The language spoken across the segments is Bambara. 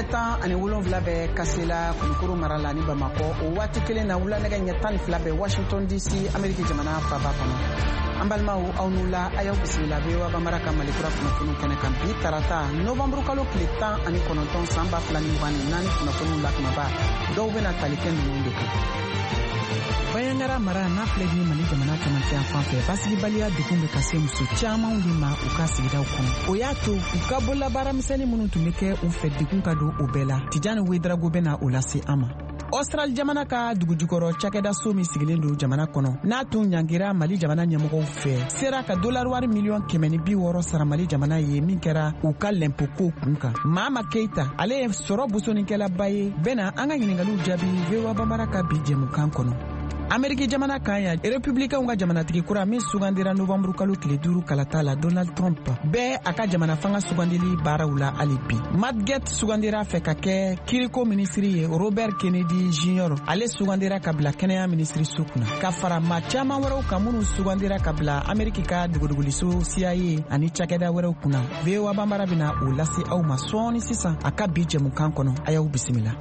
ɲɛ 17 bɛ Kasela Kulukoro mara la ni Bamakɔ o waati kelen na wulanɛgɛ ɲɛ 12 bɛ Washington DC Amérique jamana faaba kɔnɔ. An balimaw aw n'u la a y'aw bisimila VOA Bambara ka Malikura kunnafoniw kɛnɛ kan bi tarata novembre kalo tile 19 san 2024 kunnafoniw la kumaba dɔw bɛna tali kɛ ninnu de kan. Bayangara mara n'a filɛ ni Mali jamana camancɛ yan fan fɛ basigibaliya degun bɛ ka se muso camanw de ma u ka sigidaw kɔnɔ. O y'a to u ka bolola misɛnnin minnu tun bɛ kɛ u fɛ degun ka don o bɛɛ la. Tijani Wedrago bɛna o lase an ma. Austral jamana ka dugujukɔrɔ cakɛda so min sigilen don jamana kɔnɔ n'a tun ɲangira Mali jamana ɲɛmɔgɔw fɛ sera ka $1 miliyɔn 160 sara Mali jamana ye min kɛra u ka l'impôt ko kun kan. Mama Keita ale ye sɔrɔ bosonikɛlaba ye bɛna an ka ɲiningaliw jaabi VOA Bambara ka bi jɛmukan kɔnɔ. Ameriki jamana kan ya Républicains ka jamanatigi kura min sugandira novembre kalo tile 5 kalata la Donald Trump bɛɛ a ka jamana fanga sugandili baaraw la hali bi. Matt Gaetz sugandira fɛ ka kɛ kiriko ministri ye Robert Kennedy Jr. ale sugandira ka bila kɛnɛya ministri so kunna ka fara maa caman wɛrɛw kan minnu sugandira ka bila Ameriki ka duguduguliso CIA ani cakɛda wɛrɛw kunna. VOA Bambara bɛna o lase aw ma sɔɔni sisan a ka bi jɛmukan kɔnɔ a y'aw bisimila.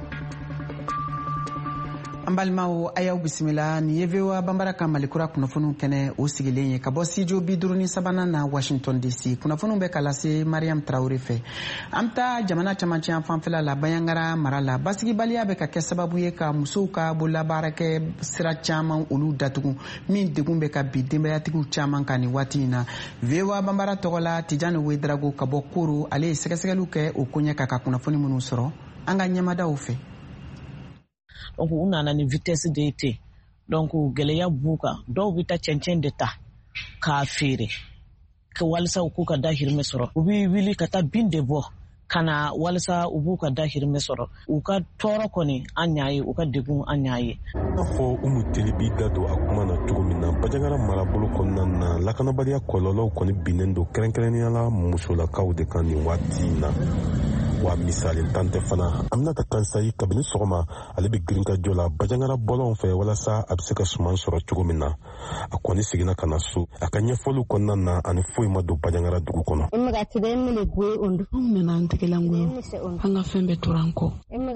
An balimaw a y'aw bisimila ni ye VOA Bambara ka Malikura kunnafoniw kɛnɛ o sigilen ye ka bɔ studio 53 na Washington DC. Kunnafoniw bɛ ka lase Mariam Traoré fɛ. An taa jamana camancɛ fanfɛla la Bayangara mara la basigibaliya bɛ ka kɛ sababu ye ka musow ka bololabaarakɛ sira caman olu datugu min degun bɛ ka bi denbayatigiw caman kan ni waati in na. VOA Bambara tɔgɔ la Tijani Wedrago ka bɔ Koro ale ye sɛgɛsɛgɛliw kɛ o koɲɛ ka kunnafoni minnu sɔrɔ an ka ɲɛmadaw fɛ. Donc u nana ni vitesse de te donc gɛlɛya b'u kan dɔw bɛ taa cɛncɛn de ta k'a feere ka walisa u k'u ka dahirimɛ sɔrɔ u bɛ wuli ka taa bin de bɔ ka na walisa u b'u ka dahirimɛ sɔrɔ u ka tɔɔrɔ kɔni an y'a ye u ka degun an y'a ye. N'a fɔ Umu Teli b'i da don a kuma na cogo min na Bajangara marabolo kɔnɔna na lakanabaliya kɔlɔlɔw kɔni binnen don kɛrɛnkɛrɛnnenya la musolakaw de kan nin waati in na. Wa misali tante fana Aminata Kansayi kabini sɔgɔma ale bɛ girin ka jɔ la Bajangara bɔlɔn fɛ walasa a bɛ se ka suman sɔrɔ cogo min na a kɔni seginna ka na so a ka ɲɛfɔliw kɔnɔna na ani foyi ma don Bajangara dugu kɔnɔ. Anw mɛna an tɛgɛlankoyo an ka fɛn bɛɛ tora an kɔ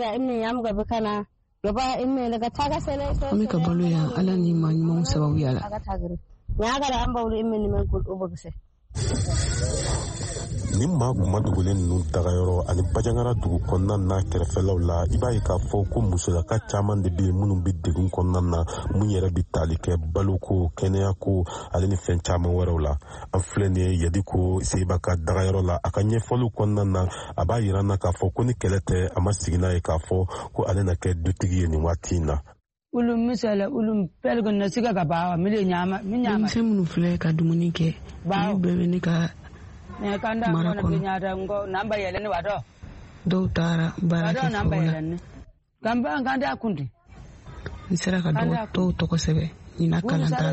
an bɛ ka balo yan Ala ni maa ɲumanw sababuya la. Ni maa kuma dogolen ninnu tagayɔrɔ ani Bajangara dugu kɔnɔna na kɛrɛfɛlaw la i b'a ye k'a fɔ ko musolaka caman de bɛ yen minnu bɛ degun kɔnɔna na mun yɛrɛ bɛ tali kɛ baloko kɛnɛyako ale ni fɛn caman wɛrɛw la. An filɛ nin ye Yadiko Seiba ka dagayɔrɔ la a ka ɲɛfɔliw kɔnɔna na a b'a yira n na k'a fɔ ko ni kɛlɛ tɛ a ma sigi n'a ye k'a fɔ ko ale na kɛ dutigi ye nin waati in na. Denmisɛn minnu filɛ ka dumuni kɛ olu bɛɛ bɛ ne ka mara kɔnɔ. Dɔw taara baara kɛ foro la. N sera ka dɔw tɔgɔ sɛbɛn ɲina kalan t'a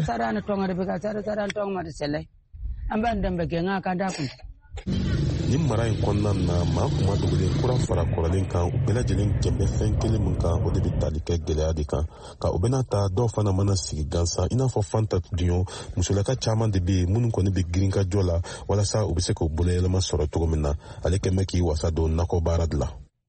la. Ni mara in kɔnɔna na maa kuma dogolen kura fara kɔrɔlen kan u bɛɛ lajɛlen jɛnbɛ fɛn kelen min kan o de bɛ tali kɛ gɛlɛya de kan ka u bɛna ta dɔw fana mana sigi gansan i n'a fɔ Fanta Dion musolaka caman de bɛ yen minnu kɔni bɛ girin ka jɔ la walasa u bɛ se k'u boloyɛlɛma sɔrɔ cogo min na ale kɛmɛ k'i wasa don nakɔ baara de la.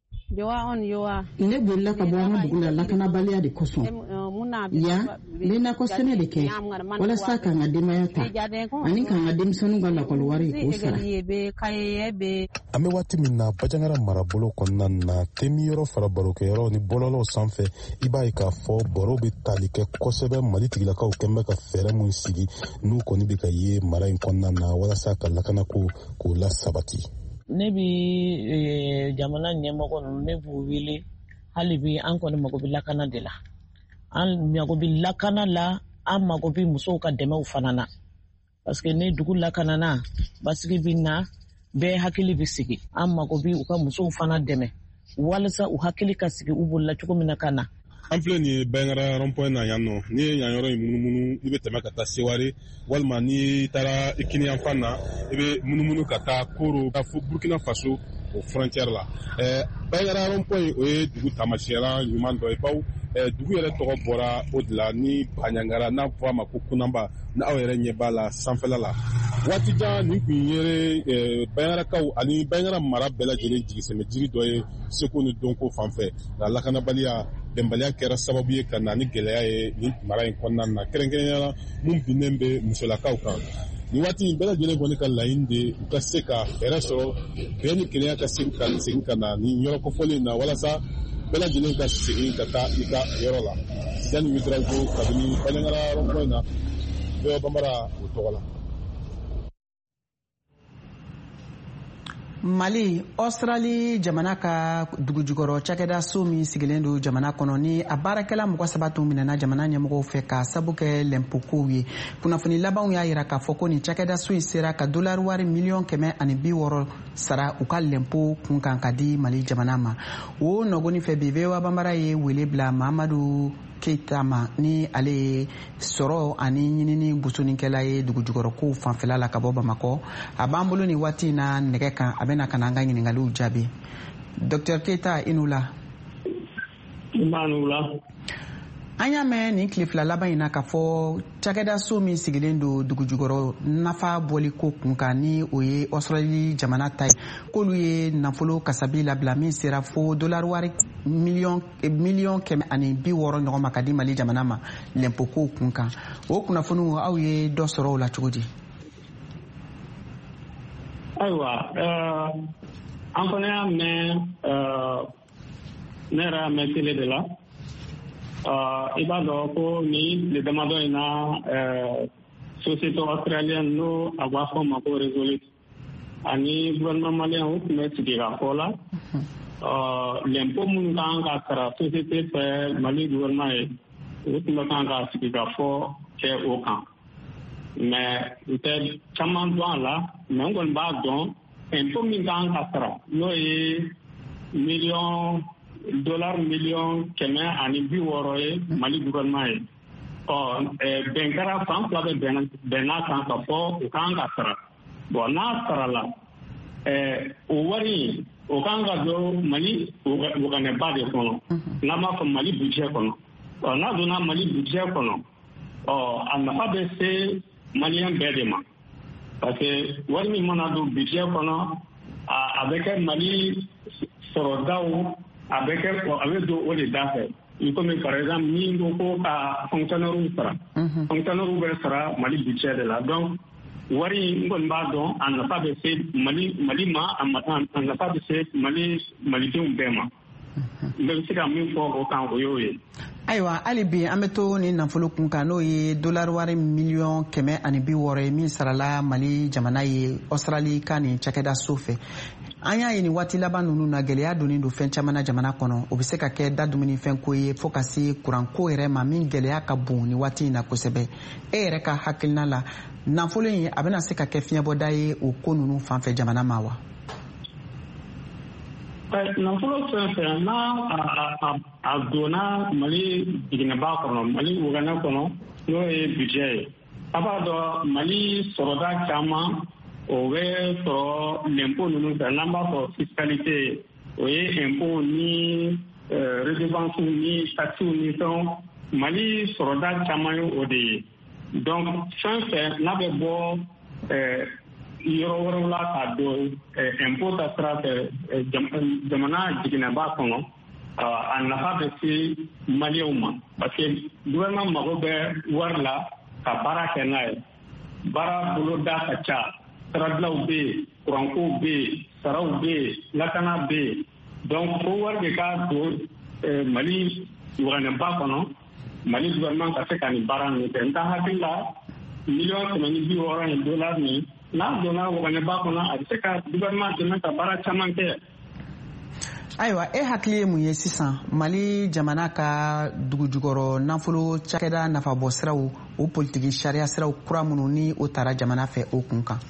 Ne bolila ka bɔ an ka dugu la lakanabaliya de kosɔn ya ne nakɔ sɛnɛ de kɛ walasa k'an ka denbaya ta ani k'an ka denmisɛnninw ka lakɔli wari k'o sara. An bɛ waati min na Bajangara marabolo kɔnɔna na temi yɔrɔ fara barokɛyɔrɔ ni bɔlɔlɔw sanfɛ i b'a ye k'a fɔ bɔrɔw bɛ tali kɛ kosɛbɛ Mali tigilakaw kɛn bɛ ka fɛɛrɛ mun sigi n'u kɔni bɛ ka ye mara in kɔnɔna na walasa ka lakanako k'o la sabati. Ne bi jamana ɲɛmɔgɔ ninnu ne b'u wele hali bi an kɔni mago bɛ lakana de la an mago bɛ lakana la an mago bɛ musow ka dɛmɛw fana na parce que ne dugu lakanana basigi bɛ na bɛɛ hakili bɛ sigi an mago bɛ u ka musow fana dɛmɛ walasa u hakili ka sigi u bolola cogo min na ka na. An filɛ nin ye Bayangara rond-point na yan nɔ n'i ye yan yɔrɔ in munumunu i bɛ tɛmɛ ka taa Seware walima n'i taara Ikini yanfan na i bɛ munumunu ka taa Koro ka fo Burkina Faso o frontière la. Bayangara rond-point o ye dugu taamasiyɛla ɲuman dɔ ye bawo dugu yɛrɛ tɔgɔ bɔra o de la ni Baɲangara n'a fɔ a ma ko Kunanba ni aw yɛrɛ ɲɛ b'a la sanfɛla la Watija ni kun yere bayanrakaw ani bayangara mara bɛɛ lajɛlen jigisɛmɛ jiri dɔ ye seko ni dɔnko fanfɛ nka lakanabaliya bɛnbaliya kɛra sababu ye ka na ni gɛlɛya ye ni mara in kɔnɔna na kɛrɛnkɛrɛnnenya mun binnen bɛ musolakaw kan. Ni waati in bɛɛ lajɛlen kɔni ka laɲini de u ka se ka hɛrɛ sɔrɔ bɛɛ ni kelenya ka segin ka na ni yɔrɔ kofɔlen na walasa bɛɛ lajɛlen ka segin ka taa i ka yɔrɔ la. Yanni Mitrago kabini Bajangara rond-point na bɛɛ bambara o tɔgɔ la. Mali Australie jamana ka dugujukɔrɔ cakɛda so min sigilen don jamana kɔnɔ ni a baarakɛla mɔgɔ saba tun minɛna jamana ɲɛmɔgɔw fɛ ka sabu kɛ lɛnpokow ye. Kunnafoni labanw y'a yira k'a fɔ ko ni cakɛda so in sera ka dolari wari miliyɔn 160 sara u ka lɛnpo kun kan ka di Mali jamana ma. O nɔgɔni fɛ bi VOA Bambara ye wele bila Mahamadu Keita ma ni ale ye sɔrɔ ani ɲinini busoninkɛla ye dugujukɔrɔkow fanfɛla la ka bɔ Bamakɔ. A b'an bolo ni waati in na nɛgɛ kan a bɛna ka na an ka ɲininkaliw jaabi. Dr Keita i n'u la. An y'a mɛn nin tile fila laban in na k'a fɔ cakɛda so min sigilen don dugujukɔrɔ nafa bɔli ko kun kan ni o ye Australie jamana ta ye k'olu ye nafolo kasabi labila min sera fo dolari wari miliyɔn 160 ɲɔgɔn ma ka di Mali jamana ma lɛnpokow kun kan. O kunnafoniw aw ye dɔ sɔrɔ o la cogo di? Ayiwa an fana y'a mɛn ne yɛrɛ y'a mɛn télé de la. I b'a dɔn ko ni tile damadɔ in na société australienne n'o a b'a fɔ ma ko Resolute ani gouvernement malien o tun bɛ sigi ka fɔ la l'impôt minnu kan ka sara société fɛ Mali gouvernement ye o tun bɛ kan ka sigi ka fɔ kɛ o kan mais u tɛ caman dɔn a la mais n kɔni b'a dɔn impôt min kan ka sara n'o ye dollar miliyɔn 160 ye Mali gouvernement ye. Bɛn kɛra fan fila bɛ bɛnna kan ka fɔ o kan ka sara. Bon n'a sarala o wari o kan ka don Mali wagannɛba de kɔnɔ n'a b'a fɔ Mali budget kɔnɔ. N'a donna Mali budget kɔnɔ a nafa bɛ se Maliyɛn bɛɛ de ma parce que wari min mana don budget kɔnɔ a bɛ kɛ Mali sɔrɔdaw a bɛ don o de da fɛ. Comme par exemple ni ko ko ka fonctionnaire sara fonctionnaire bɛ sara Mali budget de la donc wari n kɔni b'a dɔn a nafa bɛ se Mali ma a nafa bɛ se Malidenw bɛɛ ma. N bɛ se ka min fɔ o kan o y'o ye. Ayiwa hali bi an bɛ to ni nafolo kun kan n'o ye dolari wari miliyɔn 160 ye min sarala Mali jamana ye Australie ka nin cakɛda so fɛ. An y'a ye nin waati laban ninnu na gɛlɛya donnen don fɛn caman na jamana kɔnɔ o bɛ se ka kɛ da dumunifɛn ko ye fo ka se kuranko yɛrɛ ma min gɛlɛya ka bon nin waati in na kosɛbɛ. E yɛrɛ ka hakilina la nafolo in a bɛna se ka kɛ fiɲɛbɔda ye o ko ninnu fanfɛ jamana ma wa? Nafolo fɛn fɛn n'a a donna Mali jiginnɛba kɔnɔ Mali wagana kɔnɔ n'o ye budget ye a b'a dɔn Mali sɔrɔda caman o bɛ sɔrɔ l'impôt ninnu fɛ n'an b'a fɔ fiscalité o ye impôt ni redevance ni taxe ni fɛnw Mali sɔrɔda caman ye o de ye donc fɛn fɛn n'a bɛ bɔ yɔrɔ wɛrɛw la k'a don impôt ta sira fɛ jamana jiginnɛba kɔnɔ a nafa bɛ se Maliyɛnw ma parce que gouvernement mago bɛ wari la ka baara kɛ n'a ye baara boloda ka ca saradilaw bɛ yen kurankow bɛ yen saraw bɛ yen lakana bɛ yen donc fo wari de ka don Mali wagannɛba kɔnɔ Mali gouvernement ka se ka nin baara ninnu kɛ n t'a hakili la miliyɔn 160 in dollar nin n'a donna wagannɛba kɔnɔ a bɛ se ka gouvernement dɛmɛ ka baara caman kɛ. Ayiwa e hakili ye mun ye sisan Mali jamana ka dugujukɔrɔ nafolo cakɛda nafabɔ siraw o politiki sariya siraw kura minnu ni o taara jamana fɛ o kun kan?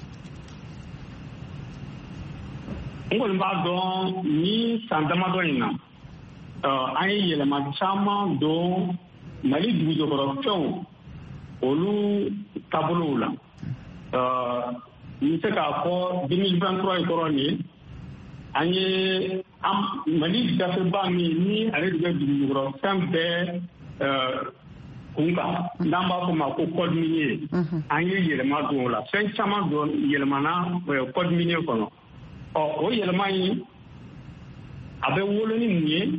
N kɔni b'a dɔn ni san damadɔ in na an ye yɛlɛma caman don Mali dugujukɔrɔ fɛnw olu taabolow la. N bɛ se k'a fɔ 2023 in kɔrɔ nin ye an ye Mali gafeba min ni ale de bɛ dugujukɔrɔ fɛn bɛɛ kunka n'an b'a fɔ ma ko code minier an ye yɛlɛma don o la fɛn caman don yɛlɛmana code minier kɔnɔ o yɛlɛma in a bɛ wolo ni mun ye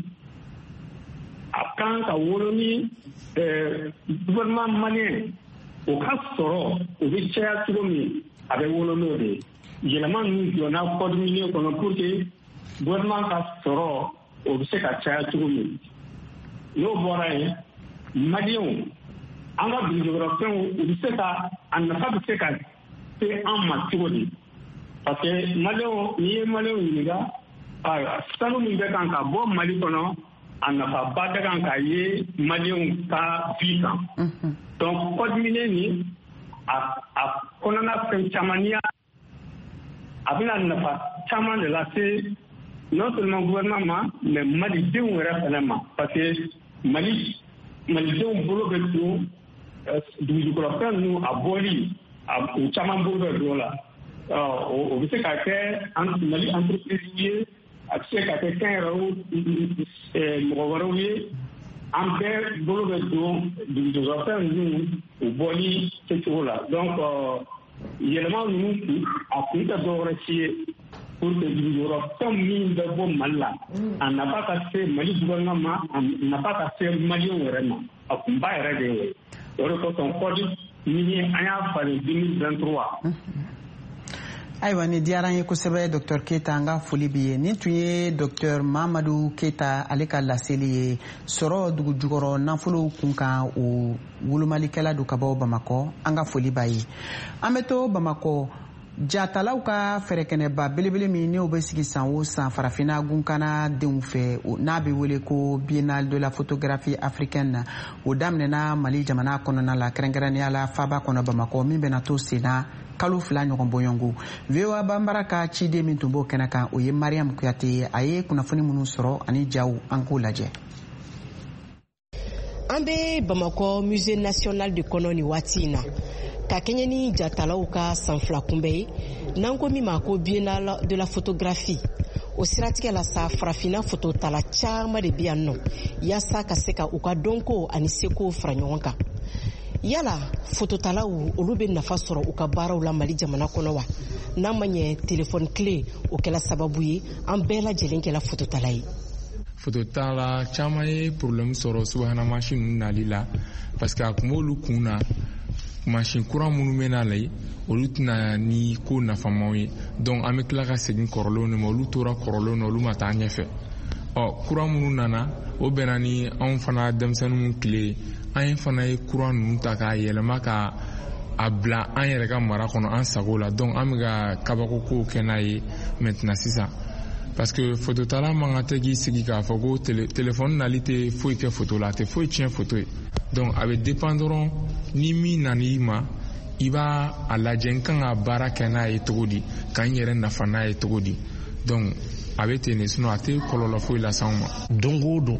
a kan ka wolo ni gouvernement malien o ka sɔrɔ o bɛ caya cogo min a bɛ wolo n'o de ye yɛlɛma ninnu donna code minier kɔnɔ pour que gouvernement ka sɔrɔ o bɛ se ka caya cogo min n'o bɔra yen maliyɛnw an ka dugujukɔrɔfɛnw u bɛ se ka a nafa bɛ se ka se an ma cogo di parce que maliyɛnw n'i ye maliyɛnw ɲininka sanu min bɛ kan ka bɔ Mali kɔnɔ a nafaba tɛ kan ka ye maliyɛnw ka vie kan donc code minier nin a kɔnɔna fɛn caman n'i y'a a bɛna nafa caman de lase non seulement gouvernement ma mais malidenw yɛrɛ fana ma parce que malidenw bolo bɛ don dugujukɔrɔfɛn ninnu a bɔli u caman bolo bɛ don o la o bɛ se ka kɛ Mali entreprise ye a bɛ se ka kɛ kɛnyɛrɛyew mɔgɔ wɛrɛw ye an bɛɛ bolo bɛ don dugujukɔrɔfɛn ninnu u bɔli kɛcogo la donc yɛlɛma ninnu a kun tɛ dɔwɛrɛ si ye pour que dugujukɔrɔfɛn min bɛ bɔ Mali la a nafa ka se Mali gouvernement ma a nafa ka se maliyɛnw yɛrɛ ma a kunba yɛrɛ de ye o de kosɔn code minier an y'a falen 2023. ayiwa ni diyara an ye kosɛbɛ Dr Keita an ka foli b'i ye nin tun ye Dr Mahamadu Keita ale ka laseli ye sɔrɔ dugujukɔrɔ nafolo kunkan o wolomalikɛla don ka bɔ Bamakɔ an ka foli b'a ye an bɛ to Bamakɔ jatalaw ka fɛrɛkɛnɛba belebele min n'o bɛ sigi san o san farafinna gunkana denw fɛ n'a bɛ wele ko Biennale de la photographie africaine na o daminɛna Mali jamana kɔnɔna la kɛrɛnkɛrɛnnenya la faaba kɔnɔ Bamakɔ min bɛna to senna kalo 2 ɲɔgɔn bɔɲɔngo VOA banbara ka ciden min tun b'o kɛnɛ kan o ye Mariam Kuyate ye a ye kunnafoni minnu sɔrɔ ani jaw an k'o lajɛ. An bɛ Bamakɔ Musée National de kɔnɔ ni waati in na ka kɛɲɛ ni jatalaw ka sanfila kunbɛ ye n'an ko min ma ko Biennale de la photographie o siratigɛ la sa farafinna fototala caman de bɛ yan nɔ yaasa ka se ka u ka dɔnko ani seko fara ɲɔgɔn kan yala fototalaw olu bɛ nafa sɔrɔ u ka baaraw la Mali jamana kɔnɔ wa n'an ma ɲɛ telefɔni clé o kɛla sababu ye an bɛɛ lajɛlen kɛla fototala ye. Fototala caman ye problème sɔrɔ subahana mansin ninnu nali la parce que a kun b'olu kun na mansin kura minnu bɛ na la olu tɛna ni ko nafamaw ye donc an bɛ tila ka segin kɔrɔlenw de ma olu tora kɔrɔlenw na olu ma taa ɲɛfɛ kura minnu nana o bɛnna ni anw fana denmisɛnninw tile an ye fana ye kura ninnu ta k'a yɛlɛma ka a bila an yɛrɛ ka mara kɔnɔ an sago la donc an bɛ ka kabako kow kɛ n'a ye maintenant sisan parce que phototala man ka tɛ k'i sigi k'a fɔ ko téléphone nali tɛ foyi kɛ photo la a tɛ foyi tiɲɛ photo ye donc a bɛ dépend dɔrɔn ni min nan'i ma i b'a a lajɛ n kan ka baara kɛ n'a ye cogo di ka n yɛrɛ nafa n'a ye cogo di donc a bɛ ten de sinon a tɛ kɔlɔlɔ foyi lase anw ma. don o don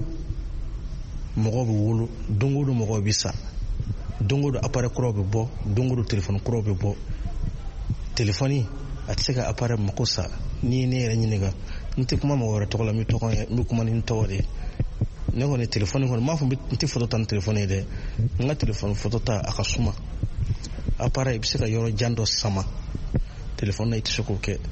mɔgɔw bɛ wolo don o don mɔgɔw bɛ sa don o don appareil kuraw bɛ bɔ don o don téléphone kuraw bɛ bɔ téléphone a tɛ se ka appareil mako sa ni ne yɛrɛ ɲininka n tɛ kuma mɔgɔ wɛrɛ tɔgɔ la n bɛ kuma ni n tɔgɔ de ye ne kɔni téléphone kɔni m'a fɔ n tɛ photo ta ni téléphone ye dɛ n ka téléphone photo ta a ka suma appareil i bɛ se ka yɔrɔ jan dɔ sama téléphone na i tɛ se k'o kɛ.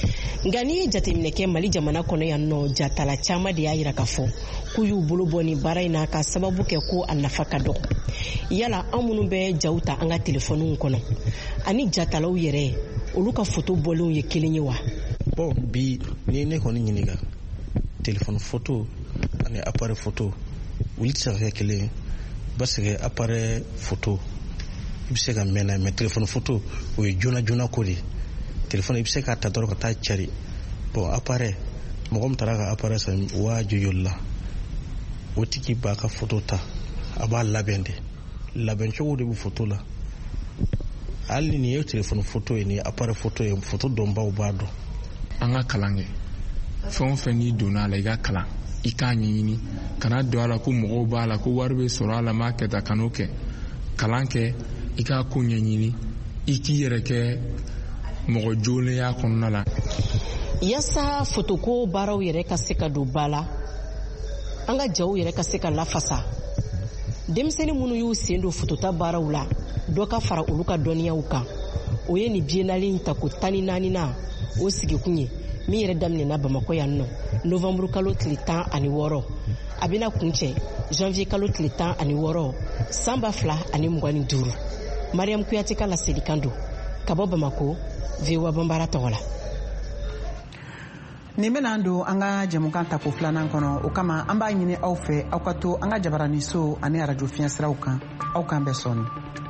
nka n'i ye jateminɛ kɛ Mali jamana kɔnɔ yan nɔ jatala caman de y'a jira k'a fɔ k'u y'u bolo bɔ nin baara in na ka sababu kɛ ko a nafa ka dɔgɔ yala an minnu bɛ jaw ta an ka téléphone kɔnɔ ani jatalaw yɛrɛ olu ka photo bɔlenw ye kelen ye wa. bon bi ni ne kɔni ɲininka téléphone photo ani appareil photo olu tɛ se ka kɛ kelen ye parce que appareil photo i bɛ se ka mɛn na mais téléphone photo o ye joona joona ko de téléphone i bɛ se k'a ta dɔrɔn ka taa cari bon appareil mɔgɔ min taara ka appareil san 5000 la o tigi b'a ka photo ta a b'a labɛn de labɛn cogo de bɛ photo la hali ni nin ye téléphone photo ye nin ye appareil photo ye photo dɔnbaw b'a dɔn. an ka kalan kɛ fɛn o fɛn n'i donna a la i ka kalan i k'a ɲɛɲini kana don a la ko mɔgɔw b'a la ko wari bɛ sɔrɔ a la m'a kɛ ta kan'o kɛ kalan kɛ i k'a ko ɲɛɲini i k'i yɛrɛ kɛ mɔgɔ joonenya kɔnɔna la. yaasa fotoko baaraw yɛrɛ ka se ka don ba la an ka jaw yɛrɛ ka se ka lafasa denmisɛnnin minnu y'u sen don futota baaraw la dɔ ka fara olu ka dɔnniyaw kan o ye ni biennale in ta ko 14 o sigikun ye min yɛrɛ daminɛna Bamako yan nɔ novembre kalo tile 16 a bɛna kuncɛ janvier kalo tile 16 san 2025 Mariam Kuyate ka laselikan don ka bɔ Bamako VOA Bambara tɔgɔ la. Nin bɛna don an ka jɛmukan ta ko filanan kɔnɔ o kama an b'a ɲini aw fɛ aw ka to an ka jabaraniso ani radio fiɲɛsiraw kan aw kan bɛɛ sɔnni.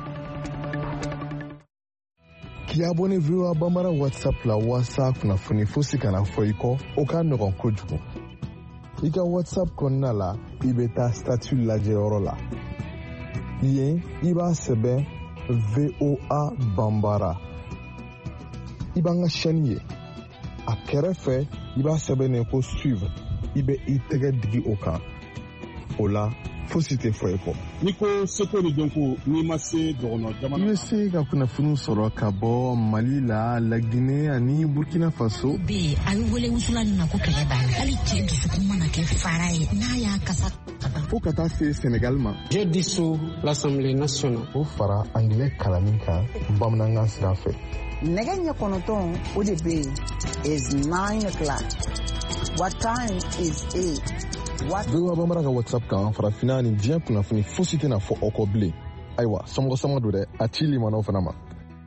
K'i abonné VOA Bambara WhatsApp la walasa kunnafoni fosi kana fɔ i kɔ o ka nɔgɔn kojugu. I ka WhatsApp kɔnɔna la i bɛ taa statut lajɛyɔrɔ la. Yen i b'a sɛbɛn VOA Bambara. I b'an ka chaîne ye. A kɛrɛfɛ i b'a sɛbɛnnen ko suivre i bɛ i tɛgɛ digi o kan. O la fosi tɛ fɔ i kɔ. Ni ko seko ni dɔnko n'i ma se dɔgɔnɔ jamana. I bɛ se ka kunnafoni sɔrɔ ka bɔ Mali la, Laginɛ ani Burkina Faso. Bi a bɛ wele wusulan na ko kɛlɛ banna. Hali cɛ dusukun mana kɛ fara ye n'a y'a kasa. Fo ka taa se Sénégal ma. J'ai dissous l'Assemblée nationale. O fara anglais kalanni kan bamanankan sira fɛ. Nɛgɛ ɲɛ 9 o de bɛ yen is 9 o'clock. What time is it? VOA Bambara ka WhatsApp kan farafina ni diɲɛ kunnafoni fosi tɛna fɔ aw kɔ bilen. Ayiwa sɔmɔgɔ don dɛ a ci limanaw fana ma.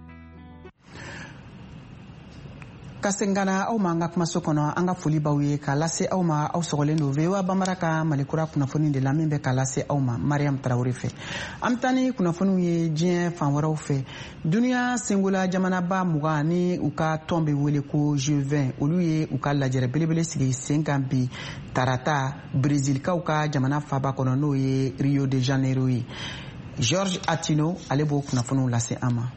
Ka segin ka na aw ma an ka kumaso kɔnɔ an ka foli b'aw ye k'a lase aw ma aw sɔgɔlen don VOA Bambara ka malikura kunnafoni de la min bɛ k'a lase aw ma Mariam Tarawele fɛ. An bɛ taa ni kunnafoniw ye diɲɛ fan wɛrɛw fɛ. Duniya sengola jamanaba 20 ni u ka tɔn bɛ wele ko G20 olu ye u ka lajɛrɛ belebele sigi sen kan bi tarata Brésilkaw ka jamana faba kɔnɔ n'o ye Rio de Janeiro ye. George Atino ale b'o kunnafoniw lase an ma.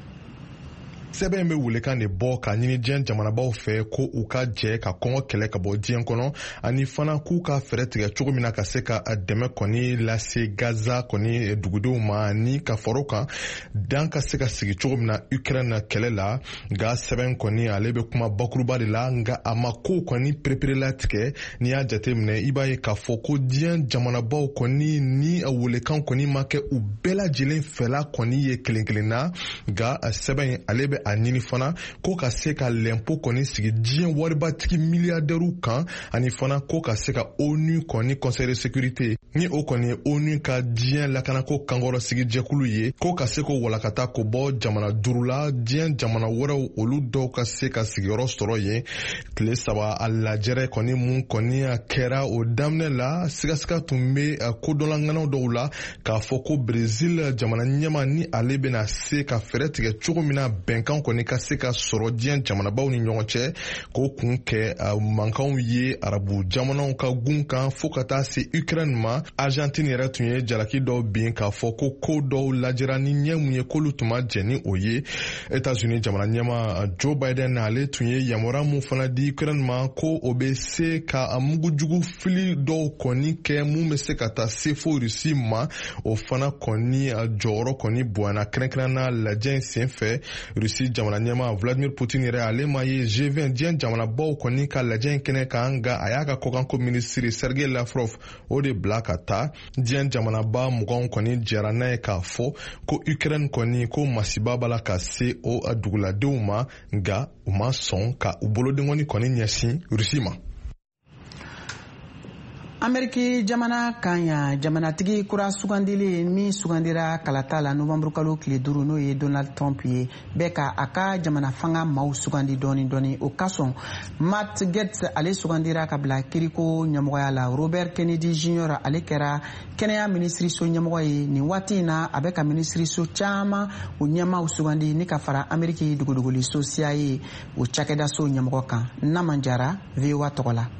Sɛbɛn bɛ welekan de bɔ ka ɲini diɲɛ jamanabaw fɛ ko u ka jɛ ka kɔngɔ kɛlɛ ka bɔ diɲɛ kɔnɔ ani fana k'u ka fɛɛrɛ tigɛ cogo min na ka se ka dɛmɛ kɔni lase Gaza kɔni dugudenw ma ni ka faro kan dan ka se ka sigi cogo min na Ukraine kɛlɛ la nka sɛbɛn kɔni ale bɛ kuma bakuruba de la nka a ma ko kɔni pereperela tigɛ n'i y'a jate minɛ i b'a ye k'a fɔ ko diɲɛ jamanabaw kɔni ni welekan kɔni ma kɛ u bɛɛ lajɛlen fɛla kɔni ye kelen kelen na nka sɛbɛn ale bɛ a ɲini fana ko ka se ka l'impôt kɔni sigi diɲɛ waribatigi milliardaires kan ani fana ko ka se ka ONU kɔni conseil de sécurité ni o kɔni ye ONU ka diɲɛ lakanako kankɔrɔ sigi jɛkulu ye ko ka se ko walakata ko bɔ jamana 5 la diɲɛ jamana wɛrɛw olu dɔw ka se ka sigiyɔrɔ sɔrɔ ye tile 3 a lajɛrɛ kɔni mun kɔni kɛra o daminɛ la sigasiga tun bɛ kodɔnlaŋanaw dɔw la k'a fɔ ko Brésil jamana ɲɛma ni ale bɛna se ka fɛɛrɛ tigɛ cogo min na bɛnkan kɔni ka se ka sɔrɔ diɲɛ jamanabaw ni ɲɔgɔn cɛ k'o kun kɛ mankanw ye arabu jamanaw ka gun kan fo ka taa se Ukraine ma. Argentine yɛrɛ tun ye jalaki dɔw bin k'a fɔ ko dɔw lajɛra ni ɲɛ mun ye k'olu tun ma jɛ ni o ye. États-Unis jamana ɲɛma Joe Biden ale tun ye yamaruya mun fana di Ukraine ma ko o bɛ se ka mugujugu fili dɔw kɔni kɛ mun bɛ se ka taa se fo Russie ma o fana kɔni jɔyɔrɔ kɔni bonyana kɛrɛnkɛrɛnna lajɛ in senfɛ. Russie jamana ɲɛma Vladimir Putin yɛrɛ ale ma ye G20 diɲɛ jamanabaw kɔni ka lajɛ in kɛnɛ kan nka a y'a ka kɔkanko minisiri Sergei Lavrov o de bila ka taa diɲɛ jamanaba 20 kɔni jɛra n'a ye k'a fɔ ko Ukraine kɔni ko masiba b'a la ka se o duguladenw ma nka u ma sɔn ka u bolodengɔni kɔni ɲɛsin Russie ma. Ameriki jamana kanya jamanatigi kura sugandili min sugandira kalata la novembre kalo tile 5 n'o ye Donald Trump ye bɛɛ ka a ka jamana fanga maaw sugandi dɔɔni o ka sɔn Matt Gaetz ale sugandira ka bila kiriko ɲɛmɔgɔya la. Robert Kennedy Jr ale kɛra kɛnɛya minisiriso ɲɛmɔgɔ ye nin waati in na a bɛ ka minisiriso caman o ɲɛmaaw sugandi ni ka fara Ameriki dugudugoliso CIA o cakɛdaso ɲɛmɔgɔ kan. Naman Jara VOA tɔgɔ la.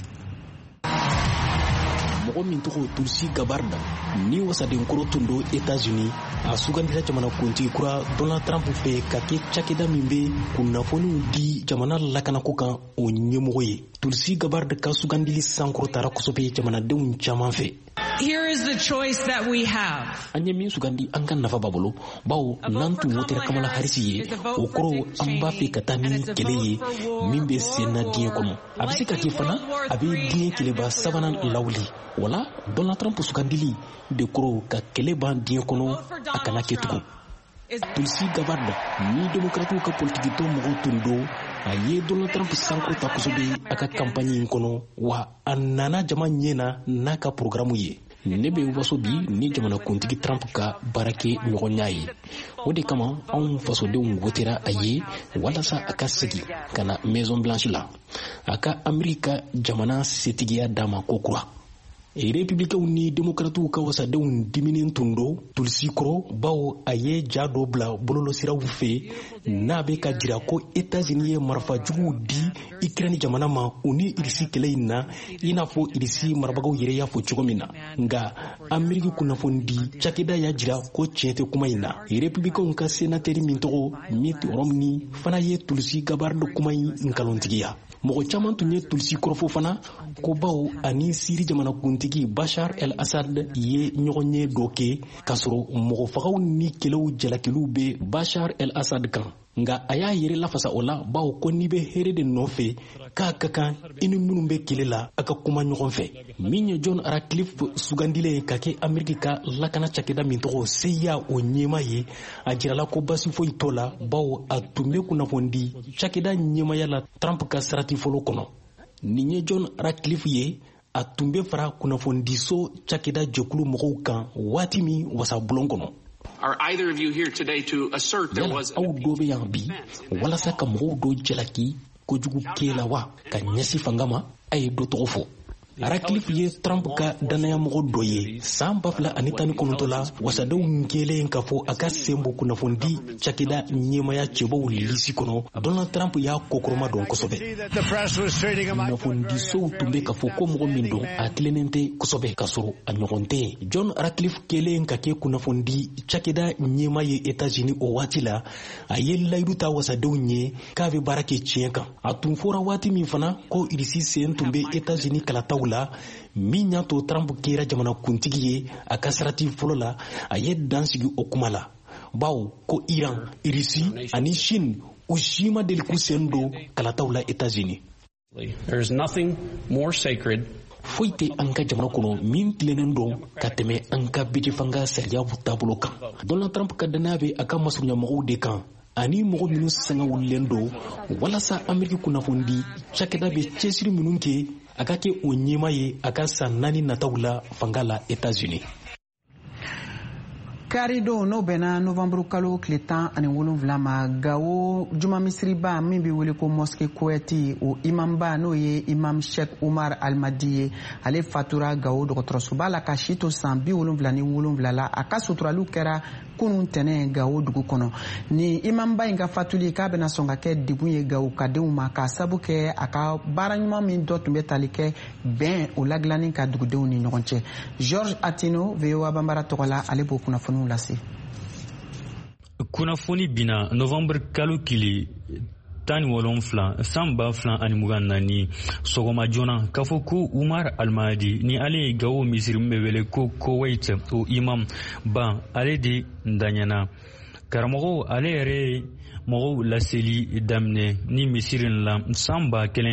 Mɔgɔ min tɔgɔ Tulsi Gabbard ni wasaden koro tun do États-Unis a sugandira jamana kuntigi kura Donald Trump fɛ ka kɛ cakɛda min bɛ kunnafoniw di jamana lakanako kan o ɲɛmɔgɔ ye. Tulsi Gabbard ka sugandili sankɔrɔtara kosɛbɛ jamanadenw caman fɛ. here is the choice that we have. Anye min sugandi an kan nafa babolo bawo nantu wotere Kamala Harris ye okoro an ba fe katani kele ye min be sena diɲɛ kɔnɔ a bɛ se ka kɛ fana a bɛ diɲɛ keleba sabanan lawuli wala Donald Trump sugandili de koro ka kele ban diɲɛ kɔnɔ a kana kɛ tugun Tulsi Gabbard ni demokratiw ka politiki to mɔgɔw tun do a ye Donald Trump sankɔrɔta kosɛbɛ a ka campagne in kɔnɔ wa a nana jama ɲɛ na n'a ka programme ye ne bɛ waso bi ni jamanakuntigi Trump ka baara kɛ ɲɔgɔnya ye o de kama anw fasodenw wotera a ye walasa a ka segin ka na Maison Blanche la a ka Amerika jamana setigiya d'a ma ko kura Républicains ni démocrates ka wasadenw diminen tun do Tulsi kɔrɔ bawo a ye ja dɔ bila bololosiraw fɛ n'a bɛ ka jira ko États-Unis ye marifa juguw di Ukraine jamana ma u ni Irisi kɛlɛ in na i n'a fɔ Irisi marabagaw yɛrɛ y'a fɔ cogo min na nka Ameriki kunnafoni cakɛda y'a jira ko tiɲɛ tɛ kuma in na Républicains ka sénateur min tɔgɔ Mitt Romney fana ye Tulsi Gabbard kuma in nkalontigiya mɔgɔ caman tun ye Tulsi kɔrɔfɔ fana ko bawo ani Siri jamanakuntigi Bashar el-Assad ye ɲɔgɔn ye dɔ kɛ k'a sɔrɔ mɔgɔfagaw ni kɛlɛw jalakiliw bɛ Bashar el-Assad kan nka a y'a yɛrɛ lafasa o la bawo ko n'i bɛ hɛrɛ de nɔfɛ k'a ka kan I ni minnu bɛ kɛlɛ la a ka kuma ɲɔgɔn fɛ min ye John Ratcliffe sugandilen ka kɛ Ameriki ka lakana cakɛda min tɔgɔ CIA o ɲɛma ye a jirala ko basi foyi t'o la bawo a tun bɛ kunnafoni di cakɛda ɲɛmaya la Trump ka sarati fɔlɔ kɔnɔ nin ye John Ratcliffe ye a tun bɛ fara kunnafonidiso cakɛda jɛkulu mɔgɔw kan waati min wasabulon kɔnɔ Are either of you here today to assert there was aw dɔ bɛ yan bi walasa ka mɔgɔw dɔ jalaki kojugu kɛ la wa ka ɲɛsi fanga ma a ye dɔ tɔgɔ fɔ Ratcliffe ye Trump ka danayamɔgɔ dɔ ye san 2019 la wasadenw kɛlen k'a fɔ a ka sen bɔ kunnafonidi cakɛda ɲɛmaya cɛbaw lisi kɔnɔ Donald Trump y'a kokɔrɔma dɔn kosɛbɛ kunnafonidisow tun bɛ k'a fɔ ko mɔgɔ min don a tilennen tɛ kosɛbɛ k'a sɔrɔ a ɲɔgɔn tɛ John Ratcliffe kɛlen ka kɛ kunnafonidi cakɛda ɲɛma ye États-Unis o waati la a ye layidu ta wasadenw ye k'a bɛ baara kɛ tiɲɛ kan a tun fɔra waati min fana ko Irisi sen tun bɛ États-Unis kalataw la min y'a to Trump kɛra jamanakuntigi ye a ka sarati fɔlɔ la a ye dansigi o kuma la bawo ko Iran, Irisi ani Chine u si ma deli k'u sen don kalataw la États-Unis. There is nothing more sacred foyi tɛ an ka jamana kɔnɔ min tilennen don ka tɛmɛ an ka bijifanga sariya taabolo kan Donald Trump ka danaya bɛ a ka masurunyamɔgɔw de kan ani mɔgɔ minnu sanga wulilen don walasa Ameriki kunnafonidi cakɛda bɛ cɛsiri minnu kɛ a ka kɛ o ɲɛma ye a ka san 4 nataw la fanga la États-Unis. Kari don n'o bɛnna Novembre kalo tile 17 ma Gawo juma misiriba min bɛ wele ko Mosquée Koueti o imamba n'o ye Imam Sheikh Umar Al-Mahdi ye ale fatura Gawo dɔgɔtɔrɔsoba la ka si to san 77 la a ka suturaliw kɛra kunun tɛnɛ Gawo dugu kɔnɔ ni imamba in ka fatuli k'a bɛna sɔn ka kɛ degun ye Gawo ka denw ma k'a sabu kɛ a ka baara ɲuman min dɔ tun bɛ tali kɛ bɛn o ladilanni ka dugudenw ni ɲɔgɔn cɛ George Atino VOA Bambara tɔgɔ la ale b'o kunnafoni lase. Kunnafoni bina Novembre kalo kile 17 san 2024 sɔgɔma joona k'a fɔ ko Umar Al-Mahdi ni ale ye Gawo misiri min bɛ wele ko Kuwait o imam ba ale de daɲɛna karamɔgɔ ale yɛrɛ ye mɔgɔw laseli daminɛ ni misiri la san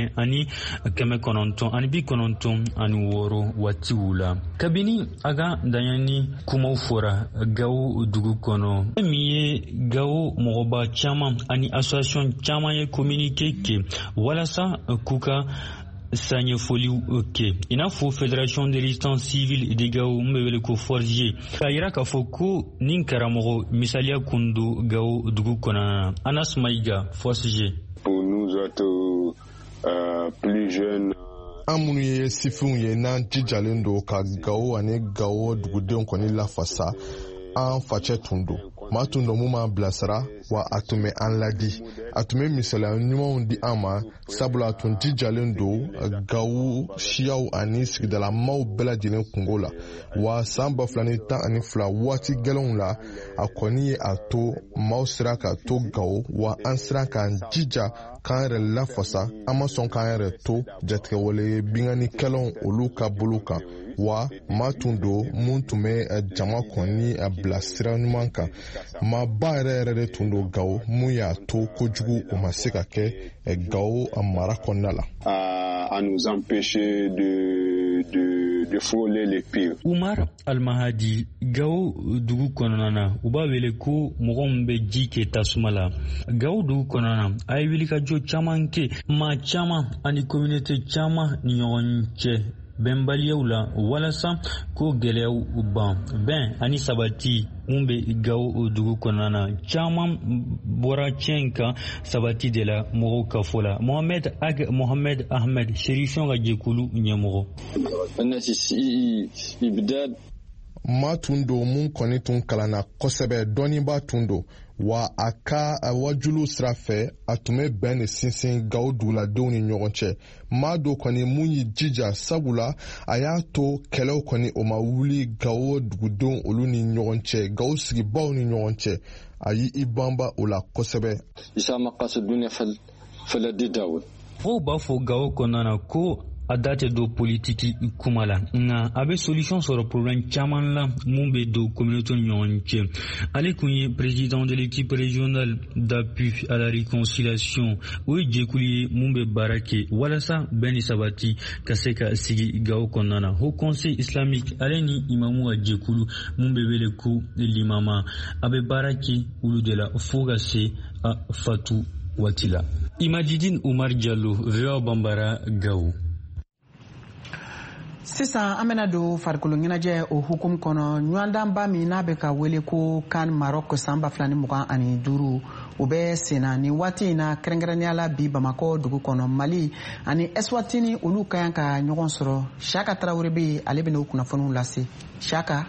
1996 waatiw la kabini a ka daɲɛni kumaw fɔra Gawo dugu kɔnɔ min ye Gawo mɔgɔba caman ani association caman ye communiqué kɛ walasa k'u ka saɲɛfoliw kɛ i n'a fɔ Fédération de résistance civile de Gawo min bɛ wele ko Forge k'a yira k'a fɔ ko nin karamɔgɔ misaliya kun don Gawo dugu kɔnɔna na Anas Maïga Forge. Pour nous autres plus jeunes an minnu ye sifinw ye n'an jijalen don ka Gawo ani Gawo dugudenw kɔni lafasa an facɛ tun don maa tun don mun b'an bilasira wa a tun bɛ an ladi a tun bɛ misaliya ɲumanw di an ma sabula a tun jijalen don Gawo siyaw ani sigidalamaw bɛɛ lajɛlen kungo la wa san 2012 waati gɛlɛnw la a kɔni ye a to maaw sera ka to Gawo wa an sera k'an jija k'an yɛrɛ lafasa an ma sɔn k'an yɛrɛ to jatigɛwale binganikɛlaw olu ka bolo kan wa ma tun don mun tun bɛ jama kɔni bila sira ɲuman kan ma ba yɛrɛ de tun don Gao mun y'a to kojugu o ma se ka kɛ Gao mara kɔnɔna la. À nous empêcher de frôler les pires. Umar Al-Mahadi Gao dugu kɔnɔna na u b'a wele ko mɔgɔ min bɛ ji kɛ tasuma la. Gao dugu kɔnɔna na a ye wilikajɔ caman kɛ maa caman ani communauté caman ni ɲɔgɔn cɛ bɛnbaliyaw la walasa ko gɛlɛyaw ban bɛn ani sabati mun bɛ Gao dugu kɔnɔna na caman bɔra tiɲɛ kan sabati de la mɔgɔw ka fɔ la. Mohamed Ahmed Sherifiyɔn ka jɛkulu ɲɛmɔgɔ. Ma tun don mun kɔni tun kalanna kosɛbɛ dɔnnibaa tun don wa a ka wajulu sira fɛ a tun bɛ bɛn de sinsin Gao duguladenw ni ɲɔgɔn cɛ. Ma do kɔni mun y'i jija sabula a y'a to kɛlɛw kɔni o ma wuli Gao dugudenw olu ni ɲɔgɔn cɛ Gao sigibaw ni ɲɔgɔn cɛ a y'i banba o la kosɛbɛ. Mɔgɔw b'a fɔ Gao kɔnɔna na ko a da tɛ don politiki kuma la nka a bɛ solution sɔrɔ problème caman la mun bɛ don communauté ni ɲɔgɔn cɛ. Ale kun ye président de l'équipe régionale d'appui à la réconciliation o ye jɛkulu ye mun bɛ baara kɛ walasa bɛn ni sabati ka se ka sigi Gao kɔnɔna na. Haut conseil islamique ale ni imamu ka jɛkulu mun bɛ wele ko limama a bɛ baara kɛ olu de la fo ka se a fatu waati la. Imajidine Umar Diallo, VOA Bambara, Gao. Sisan an bɛna don farikolo ɲɛnajɛ o hukumu kɔnɔ ɲɔgɔndanba min n'a bɛ ka wele ko CAN Maroc san 2025 o bɛ senna ni waati in na kɛrɛnkɛrɛnnenya la bi Bamakɔ dugu kɔnɔ Mali ani Eswatini olu ka kan ka ɲɔgɔn sɔrɔ. Saka Tarawele bɛ yen ale bɛna o kunnafoniw lase. Saka.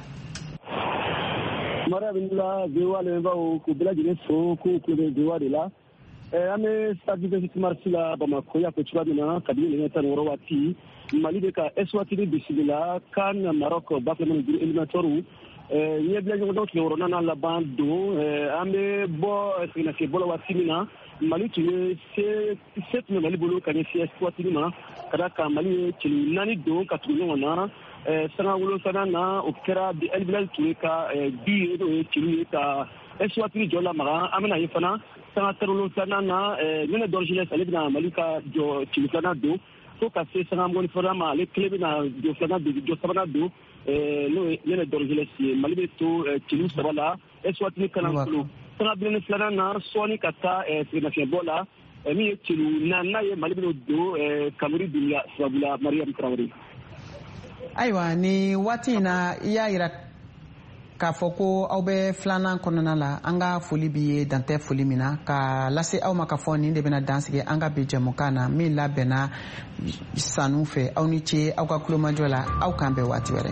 Mara binula VOA lembaw ko bɛɛ lajɛlen fo ko bɛ VOA de la. An bɛ stade de marche la Bamakɔ ya ko cogoya min na kabini le tan wɔɔrɔ waati Mali bɛ ka Eswatini bisimila CAN Maroc bakɛmɛ juru éliminatoire ɲɛbila ɲɔgɔndɔn tile wɔɔrɔnan na laban don an bɛ bɔ sɛgɛnnafiɲɛbɔ la waati min na Mali tun ye se tun bɛ Mali bolo ka ɲɛsin Eswatini ma ka da kan Mali ye celu 4 don ka tugu ɲɔgɔn na sanga 7 na o kɛra bi El Bilal tun ye ka bi n'o ye celu ye ka Eswatini jɔ lamaga an bɛna ye fana sanga 7 na Nene Dorgelès ale bɛna Mali ka jɔ celu 2 don fo ka se sanga 7 ma ale kelen bɛna jɔ 3 don n'o ye Nene Dorgelès ye Mali bɛ to celu 3 la Eswatini kalanbolo sanga 2 na sɔɔni ka taa sɛgɛnnafiɲɛbɔ la min ye celu 4 ye Mali bɛna don Kamuri Dunbiya sabula Mariam Traoré. Ayiwa ni waati in na I y'a yira k'a fɔ ko aw bɛ filanan kɔnɔna la an ka foli b'i ye dantɛ foli min na ka lase aw ma ka fɔ nin de bɛna dansigi an ka bi jɛmukan na min labɛnna sanu fɛ aw ni ce aw ka kulomajɔ la aw k'an bɛn waati wɛrɛ.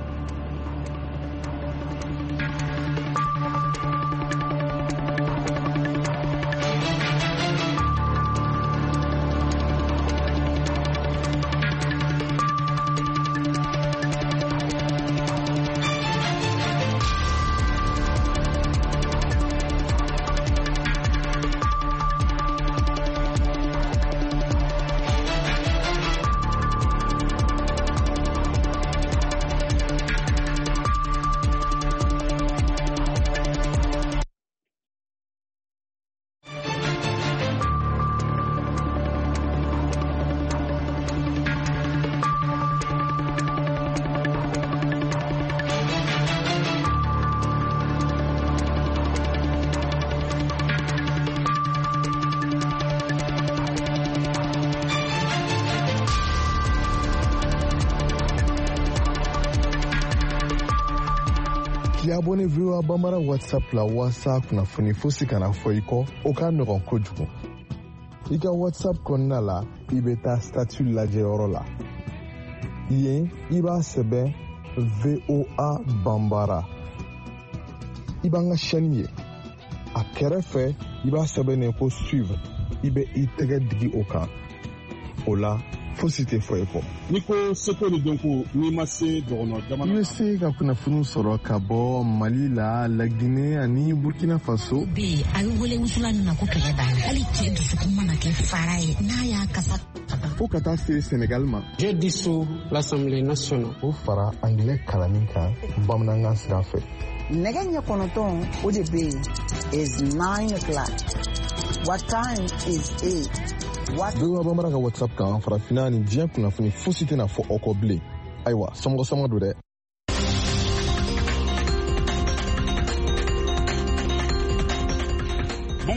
K'i abonné VOA Bambara WhatsApp la wasa kunnafoni fosi kana fɔ I kɔ o ka nɔgɔn kojugu. I ka WhatsApp kɔnɔna la I bɛ taa statut lajɛyɔrɔ la. Yen I b'a sɛbɛn VOA Bambara. I b'an ka chaîne ye. A kɛrɛfɛ I b'a sɛbɛnnen ko suivre. I bɛ I tɛgɛ digi o kan. O la fosi tɛ fɔ I kɔ. N'i ko seko ni dɔnko n'i ma se dɔgɔnɔ jamana. I bɛ se ka kunnafoni sɔrɔ ka bɔ Mali la, La Guinée ani Burkina Faso. Bi a bɛ wele wusulan na ko kɛlɛ banna hali cɛ dusukun mana kɛ fara ye n'a y'a kasa fo ka taa se Sénégal ma. Je dissous l'Assemblée nationale. O fara anglais kalanni kan bamanankan sira fɛ. Nɛgɛ ɲɛ kɔnɔntɔn o de bɛ yen is 9 o'clock. What time is it? Dɔgɔba bambara ka WhatsApp kan farafinna ni diɲɛ kunnafoni fosi tɛna fɔ aw kɔ bilen. Ayiwa, sɔmɔgɔ don dɛ.